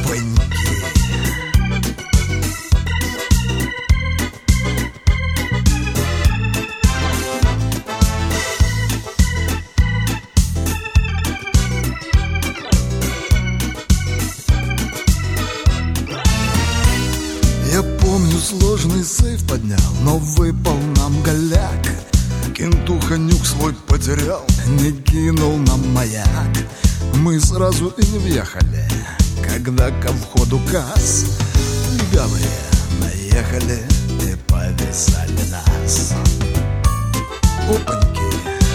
Опаньки. Я помню, сложный сейф поднял, но выпал нам голяк. Кентуха нюх свой потерял, не кинул нам маяк. Мы сразу и не въехали, когда ко входу касс легавые наехали и повязали нас. Опаньки.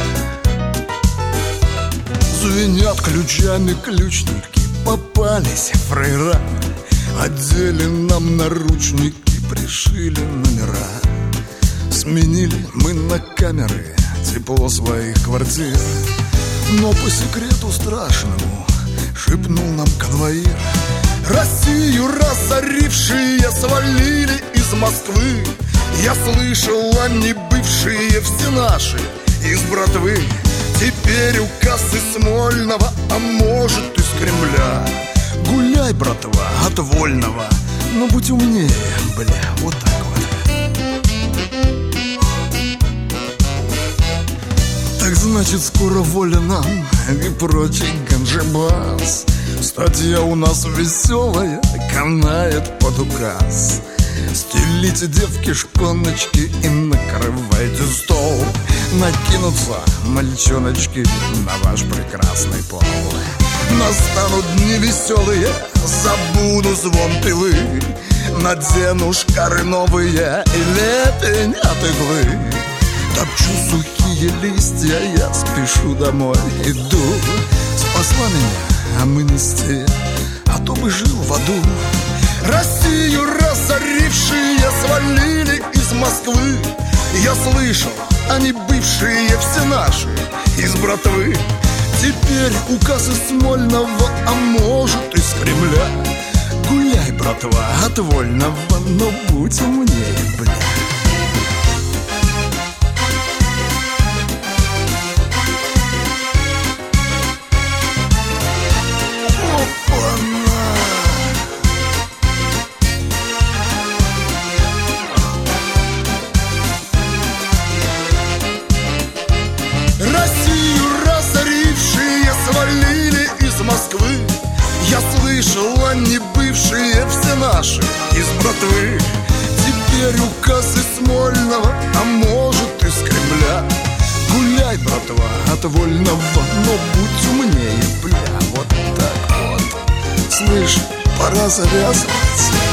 Звенят ключами ключники, попались фрейра. Одели нам наручники, пришили номера. Сменили мы на камеры тепло своих квартир. Но по секрету страшному шепнул нам конвоир: Россию разорившие свалили из Москвы. Я слышал, они бывшие все наши из братвы. Теперь указ из Смольного, а может из Кремля. Гуляй, братва, от вольного, но будь умнее, бля, вот так вот. Так значит, скоро воля нам и прочий ганджебас. Статья у нас веселая, канает под указ. Стелите, девки, шпоночки и накрывайте стол. Накинутся мальчоночки на ваш прекрасный пол. Настанут дни веселые, забуду звон пилы. Надену шкары новые и лепень от иглы. Топчу сухие листья, я спешу домой, иду. Спасла меня амнистия, а то бы жил в аду. Россию разорившие свалили из Москвы. Я слышал, они бывшие все наши из братвы. Теперь указ из Смольного, а может из Кремля. Гуляй, братва, от вольного, но будь умнее, бля. Россию разорившие свалили из Москвы. Я слышал, они бывшие все наши из братвы. Теперь указ из Смольного, а может из Кремля. Гуляй, братва, от вольного, но будь умнее, бля. Вот так вот. Слышь, пора завязываться.